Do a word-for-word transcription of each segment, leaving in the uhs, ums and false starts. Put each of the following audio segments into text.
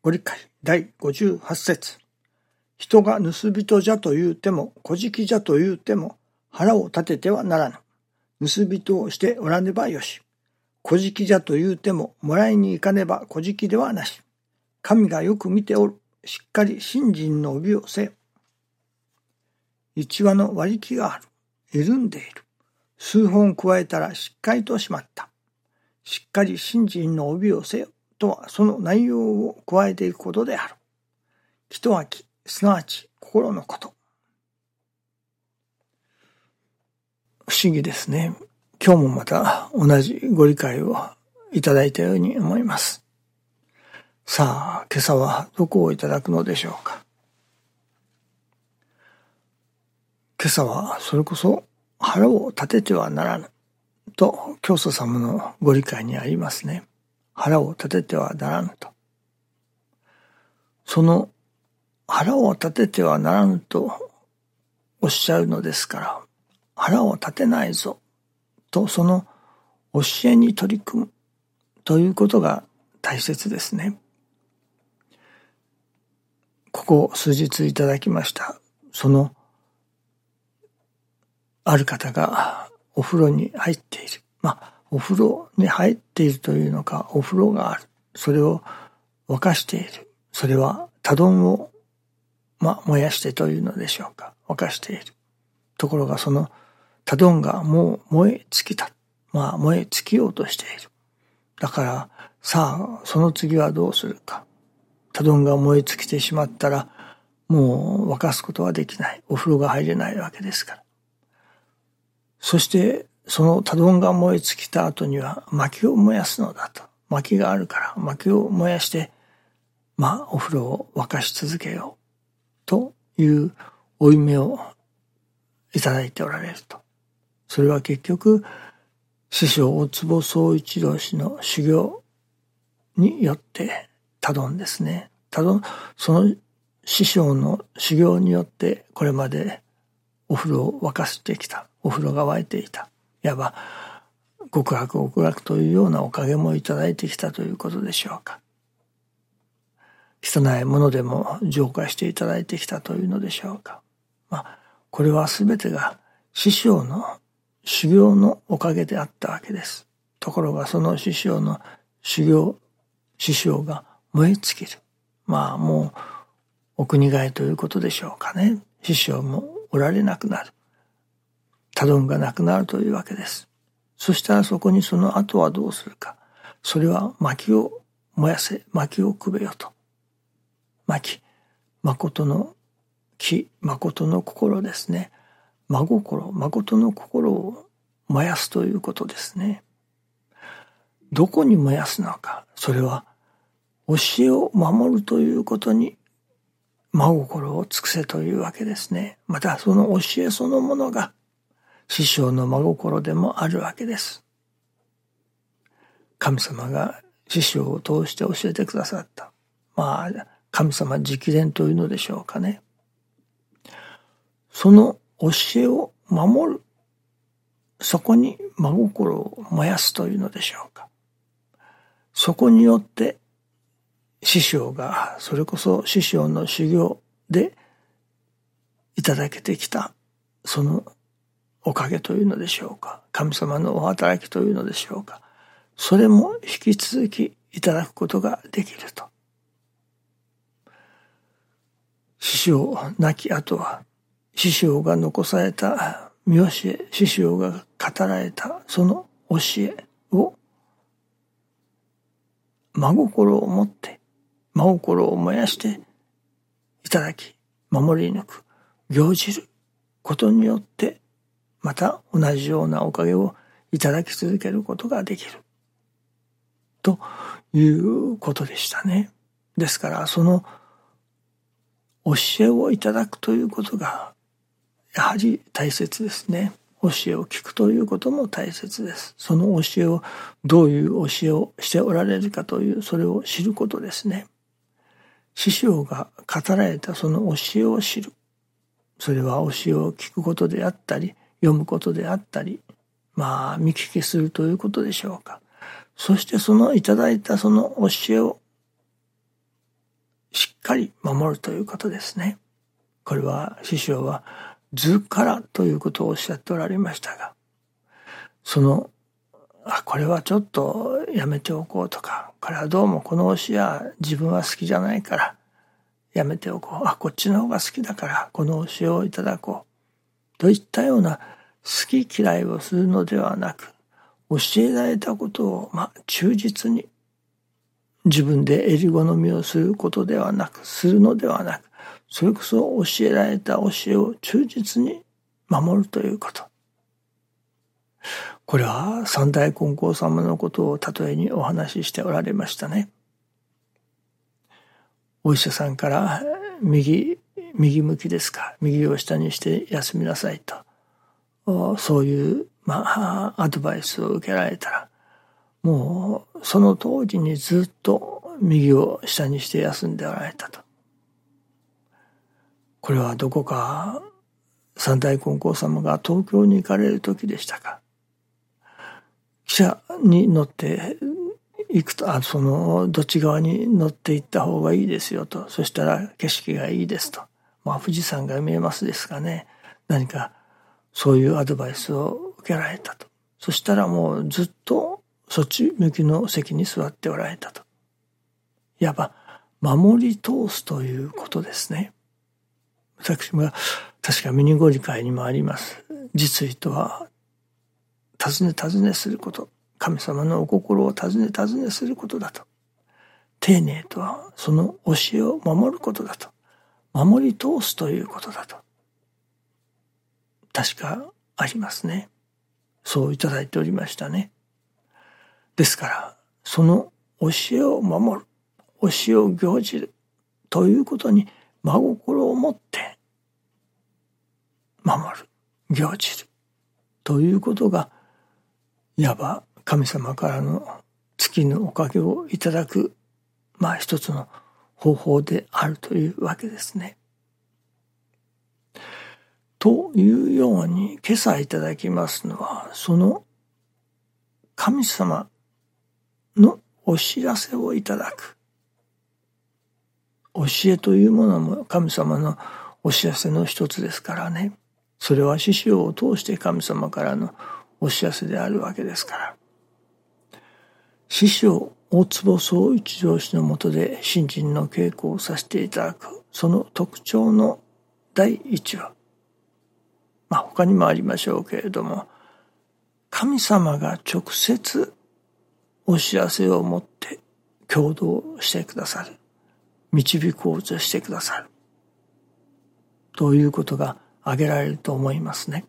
ご理解だいごじゅうはち節。人が盗人じゃと言うても、小じじゃと言うても、腹を立ててはならぬ。盗人をしておらねばよし。小じじゃと言うても、もらいに行かねば小じではなし。神がよく見ておる。しっかり信心の帯をせよ。一羽の割り木がある。緩んでいる。数本加えたらしっかりとしまった。しっかり信心の帯をせよ。とはその内容を加えていくことである。気とは気、すなわち心のこと。不思議ですね。今日もまた同じご理解をいただいたように思います。さあ、今朝はどこをいただくのでしょうか。今朝はそれこそ腹を立ててはならぬと教祖様のご理解にありますね。腹を立ててはならぬと。その腹を立ててはならぬとおっしゃるのですから、腹を立てないぞとその教えに取り組むということが大切ですね。ここ数日いただきました。そのある方がお風呂に入っている。まあ、お風呂に入っているというのか、お風呂がある。それを沸かしている。それは多丼を、まあ、燃やしてというのでしょうか。沸かしている。ところがその多丼がもう燃え尽きた。まあ、燃え尽きようとしている。だから、さあ、その次はどうするか。多丼が燃え尽きてしまったら、もう沸かすことはできない。お風呂が入れないわけですから。そして、その多丼が燃え尽きた後には薪を燃やすのだと。薪があるから薪を燃やして、まあお風呂を沸かし続けようという負い目をいただいておられると。それは結局、師匠大坪宗一郎氏の修行によって多丼ですね。多丼、その師匠の修行によってこれまでお風呂を沸かしてきた。お風呂が沸いていた。いわば極楽極楽というようなおかげもいただいてきたということでしょうか。汚いものでも浄化していただいてきたというのでしょうか。まあ、これはすべてが師匠の修行のおかげであったわけです。ところがその師匠の修行、師匠が燃え尽きる。まあもうお国替えということでしょうかね。師匠もおられなくなる。多丼がなくなるというわけです。そしたらそこにその後はどうするか。それは薪を燃やせ、薪をくべよと。薪、誠の気、誠の心ですね。真心、誠の心を燃やすということですね。どこに燃やすのか。それは教えを守るということに真心を尽くせというわけですね。またその教えそのものが師匠の真心でもあるわけです。神様が師匠を通して教えてくださった。まあ、神様直伝というのでしょうかね。その教えを守る。そこに真心を燃やすというのでしょうか。そこによって師匠が、それこそ師匠の修行でいただけてきた、そのおかげというのでしょうか。神様のお働きというのでしょうか。それも引き続きいただくことができると。師匠亡き後は、師匠が残された見教え、師匠が語られたその教えを真心を持って、真心を燃やしていただき、守り抜く、行じることによって、また同じようなおかげをいただき続けることができる。ということでしたね。ですから、その教えをいただくということが、やはり大切ですね。教えを聞くということも大切です。その教えを、どういう教えをしておられるかという、それを知ることですね。師匠が語られたその教えを知る。それは教えを聞くことであったり、読むことであったり、まあ見聞きするということでしょうか。そしてそのいただいたその教えをしっかり守るということですね。これは師匠は図からということをおっしゃっておられましたが、そのあこれはちょっとやめておこうとか、これはどうもこの教えは自分は好きじゃないからやめておこう、あこっちの方が好きだからこの教えをいただこうといったような好き嫌いをするのではなく、教えられたことをまあ忠実に自分で襟好みをすることではなくするのではなく、それこそ教えられた教えを忠実に守るということ。これは三代金剛様のことを例えにお話ししておられましたね。お医者さんから右右向きですか、右を下にして休みなさいと、そういうまあアドバイスを受けられたら、もうその通りにずっと右を下にして休んでおられたと。これはどこか三代金剛様が東京に行かれる時でしたか。汽車に乗って行くと、あそのどっち側に乗って行った方がいいですよと、そしたら景色がいいですと、まあ富士山が見えますですかね、何かそういうアドバイスを受けられたと。そしたらもうずっとそっち向きの席に座っておられたと。いわば守り通すということですね。私が確かミニゴリ会にもあります。実意とは尋ね尋ねすること、神様のお心を尋ね尋ねすることだと。丁寧とはその教えを守ることだと。守り通すということだと。確かありますね。そういただいておりましたね。ですからその教えを守る、教えを行じるということに真心を持って守る、行じるということが、いわば神様からの月のおかげをいただく、まあ一つの方法であるというわけですね。というように今朝いただきますのは、その神様のお知らせをいただく。教えというものも神様のお知らせの一つですからね。それは師匠を通して神様からのお知らせであるわけですから。師匠大坪宗一上師のもとで信心の稽古をさせていただく、その特徴の第一は、まあ他にもありましょうけれども、神様が直接お知らせを持って共同してくださる、導こうとしてくださるということが挙げられると思いますね。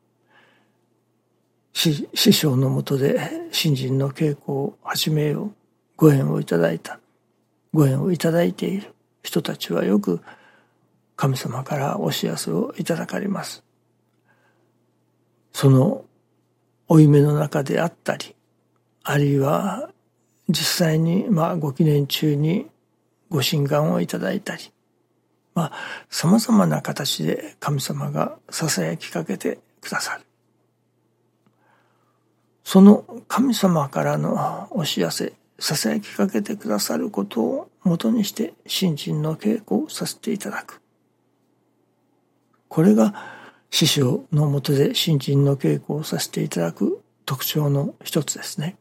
師匠のもとで信心の稽古を始めよう、ご縁をいただいた、ご縁をいただいている人たちはよく神様からお知らせをいただかれます。その負い目の中であったり、あるいは実際にまあご記念中にご神願をいただいたり、まあ様々な形で神様がささやきかけてくださる。その神様からのお知らせ、ささやきかけてくださることをもとにして信心の稽古をさせていただく。これが師匠のもとで信心の稽古をさせていただく特徴の一つですね。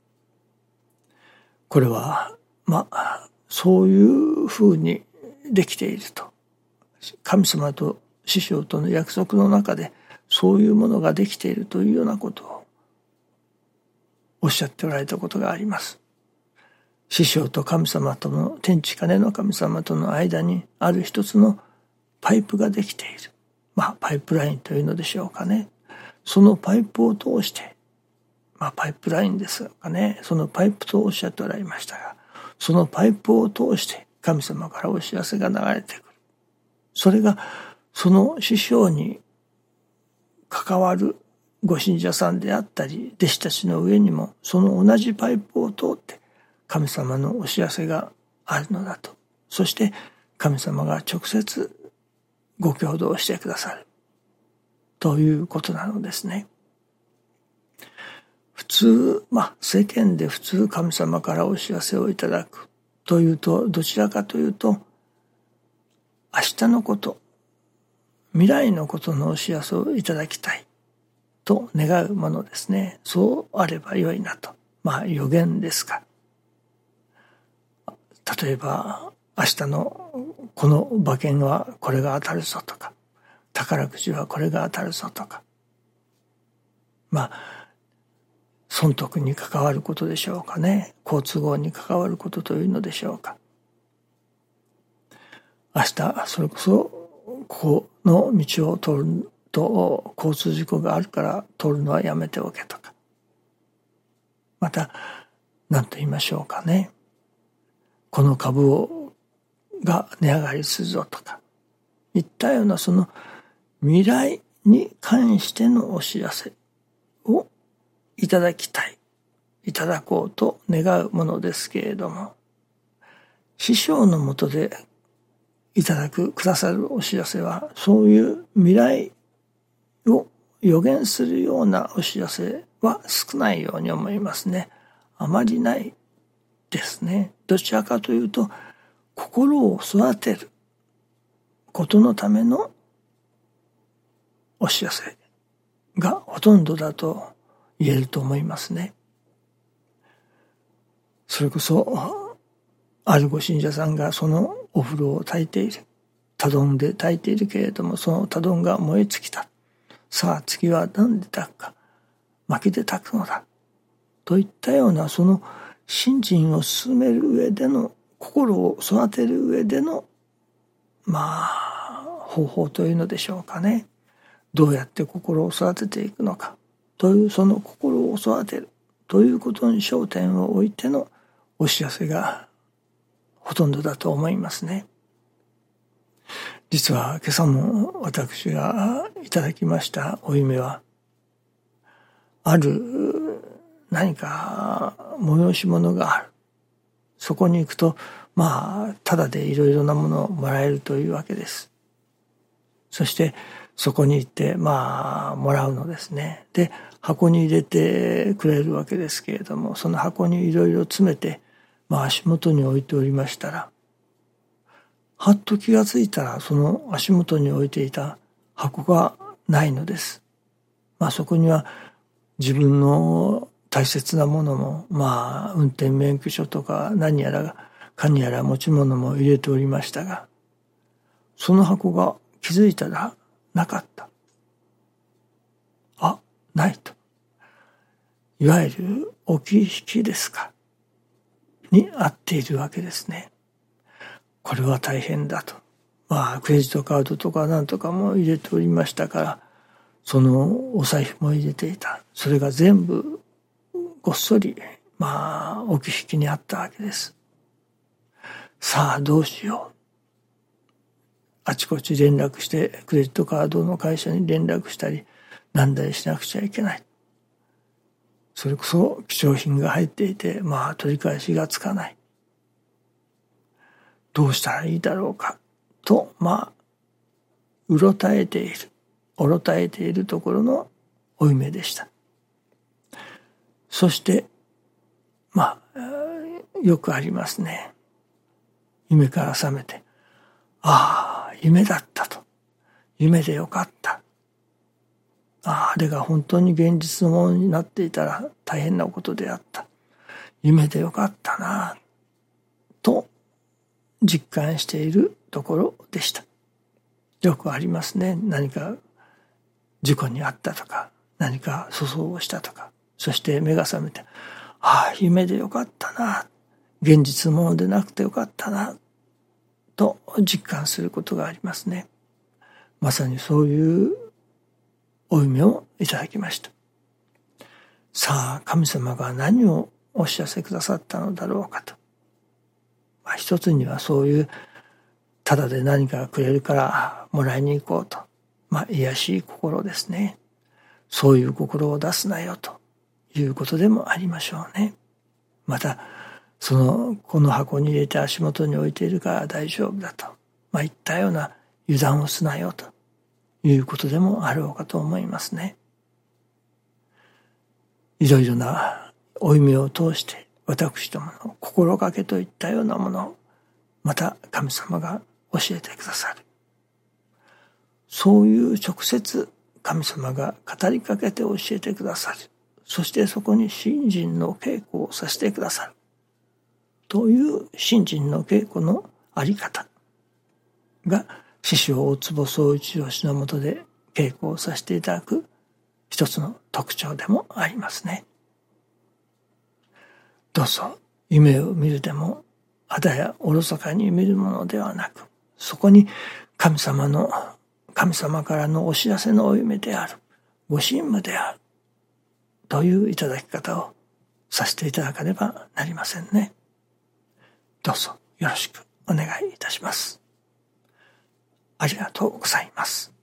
これはまあそういうふうにできていると。神様と師匠との約束の中でそういうものができているというようなことをおっしゃっておられたことがあります。師匠と神様との、天地金の神様との間にある一つのパイプができている。まあパイプラインというのでしょうかね。そのパイプを通して、まあパイプラインですかね。そのパイプとおっしゃっておられましたが、そのパイプを通して神様からお知らせが流れてくる。それがその師匠に関わるご信者さんであったり弟子たちの上にもその同じパイプを通って神様のお知らせがあるのだと。そして神様が直接ご共同してくださるということなのですね。普通、まあ世間で普通神様からお知らせをいただくというと、どちらかというと、明日のこと、未来のことのお知らせをいただきたいと願うものですね。そうあればよいなと。まあ予言ですか。例えば、明日のこの馬券はこれが当たるぞとか、宝くじはこれが当たるぞとか。まあ、損得に関わることでしょうかね。好都合に関わることというのでしょうか。明日、それこそ、ここの道を通ると交通事故があるから通るのはやめておけとか。また、何と言いましょうかね。この株をが値上がりするぞとか。いったようなその未来に関してのお知らせをいただきたい。いただこうと願うものですけれども、師匠のもとでいただく、くださるお知らせは、そういう未来を予言するようなお知らせは少ないように思いますね。あまりないですね。どちらかというと、心を育てることのためのお知らせがほとんどだと言えると思いますね。それこそ、あるご信者さんがそのお風呂を焚いている。多丼で焚いているけれども、その多丼が燃え尽きた。さあ次は何で焚くか。薪で焚くのだ。といったような、その信心を進める上での、心を育てる上での、まあ、方法というのでしょうかね。どうやって心を育てていくのか。という、その心を育てる。ということに焦点を置いてのお知らせがほとんどだと思いますね。実は今朝も私がいただきましたお夢は、ある何か催し物がある。そこに行くと、まあ、ただでいろいろなものをもらえるというわけです。そして、そこに行って、まあ、もらうのですね。で、箱に入れてくれるわけですけれども、その箱にいろいろ詰めて、まあ、足元に置いておりましたら、はっと気がついたら、その足元に置いていた箱がないのです。まあ、そこには自分の大切なものも、まあ、運転免許証とか何やらかにやら持ち物も入れておりましたが、その箱が気づいたらなかった。あ、ないと。いわゆる置き引きですか。に合っているわけですね。これは大変だと。まあ、クレジットカードとかなんとかも入れておりましたから、そのお財布も入れていた。それが全部ごっそり、まあ、置き引きにあったわけです。さあ、どうしよう。あちこち連絡して、クレジットカードの会社に連絡したり、なんだりしなくちゃいけない。それこそ貴重品が入っていて、まあ、取り返しがつかない。どうしたらいいだろうか。と、まあ、うろたえている。おろたえているところのお夢でした。そして、まあ、よくありますね。夢から覚めて、ああ、夢だったと。夢でよかった。ああ、あれが本当に現実のものになっていたら大変なことであった。夢でよかったな、と実感しているところでした。よくありますね。何か事故にあったとか、何か粗相をしたとか、そして目が覚めて、ああ、夢でよかったな、現実のものでなくてよかったな、と実感することがありますね。まさにそういうお夢をいただきました。さあ、神様が何をお知らせくださったのだろうかと。まあ、一つにはそういう、ただで何かくれるからもらいに行こうと。まあ、卑しい心ですね。そういう心を出すなよということでもありましょうね。また、その、この箱に入れて足元に置いているから大丈夫だと。まあ、いったような油断をすなよということでもあろうかと思いますね。いろいろなお夢を通して私どもの心がけといったようなものをまた神様が教えてくださる。そういう直接神様が語りかけて教えてくださる。そしてそこに信心の稽古をさせてくださる。という信心の稽古のあり方が師匠大坪宗一郎氏のもとで稽古をさせていただく一つの特徴でもありますね。どうぞ夢を見るでもあだやおろそかに見るものではなく、そこに神様の神様からのお知らせのお夢である、ご神夢であるといういただき方をさせていただかねばなりませんね。どうぞよろしくお願いいたします。ありがとうございます。